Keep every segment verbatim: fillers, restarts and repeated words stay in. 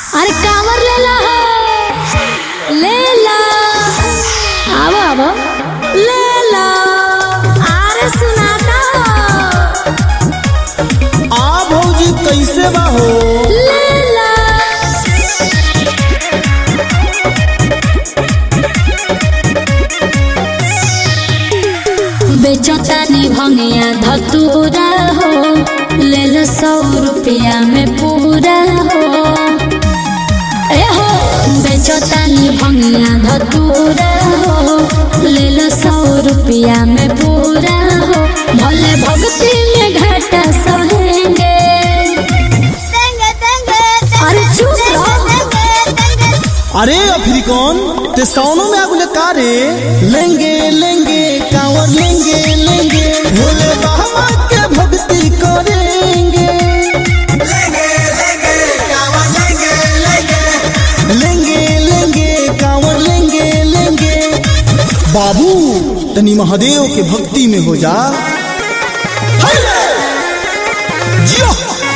अरे कांवर ले ला ले ला आवो आवो ले ला। अरे सुनाता आ भौजी कैसे बा हो? ले ला बेचतानी भंगिया धतूरा हो, ले लो सौ रुपया में पूरा हो। ए हो बेचतानी भंगिया धतूरा हो, ले लो सौ रुपया में पूरा हो। भले भक्ति में घाटा सहेंगे। अरे चुप रहो। अरे अफ्रीकन ते साउनो में आगुले कारे लेंगे लेंगे कांवर लेंगे लेंगे भोले बाबा के भक्ति करेंगे। लेंगे लेंगे कांवर लेंगे लेंगे लेंगे लेंगे कांवर लेंगे लेंगे। बाबू तनी महादेव के भक्ति में हो जा। जियो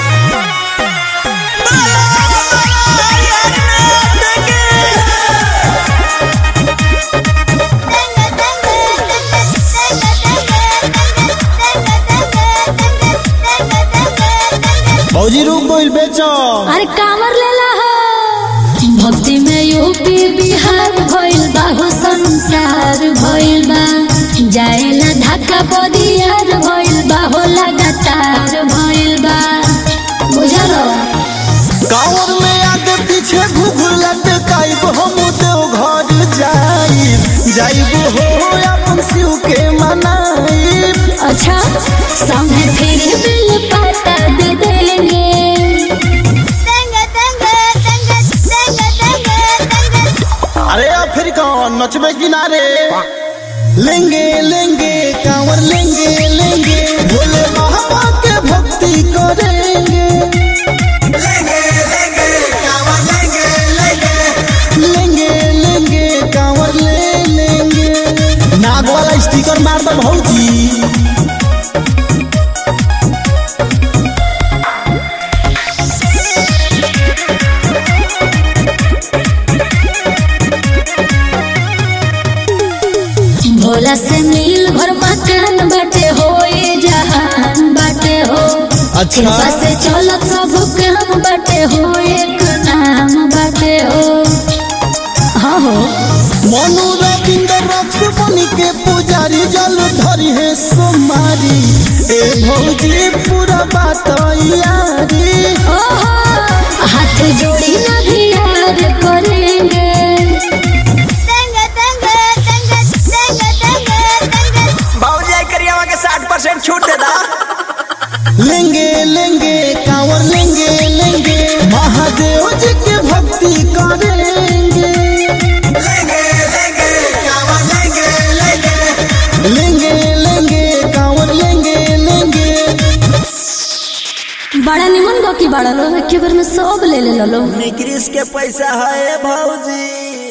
भौजी रूप बोल बेचो। अरे कांवर ले ला हो। भक्ति में यूपी बिहार भइल बा हो, संसार भइल बा। जाएला धक्का बदियार भइल बा हो, लगातार भइल बा। बुझलो कांवर में आगे पीछे घुघुलत काइब हम देव घर जाइब जाइब हो अपन शिव के मनाइब। अच्छा सामने फिर बिल पाता दे देंगे। अरे अफ्रीकन नचबे किनारे लेंगे लेंगे कांवर लेंगे लेंगे भोले बाबा के भक्ति करेंगे। लेंगे लेंगे कांवर लेंगे लेंगे लेंगे लेंगे कांवर ले लेंगे। नाग वाला स्टिकर मार दो भौजी। भोला से मिल भर मकान बाटे हो, ये जहान बाटे हो। अच्छा कृपा से चलत सब काम बाटे हो, एक नाम बाटे हो। हाँ हो मनु रविंद्र रक्स बनी के पुजारी जल धरी है सोमारी। ए भौजी पूरा बात यारी। ओहो हाथ जोड़ी ना भी यार करेंगे। साठ परसेंट छूट देना। लेंगे लेंगे कांवर लेंगे लेंगे महादेव जी के भक्ति करेंगे। लेंगे लेंगे कांवर लेंगे लेंगे लेंगे लेंगे कांवर लेंगे लेंगे। बड़ा निमन गो की बड़ा लो, एक बार में सब ले ले लो। निक्रिस के पैसा है भौजी।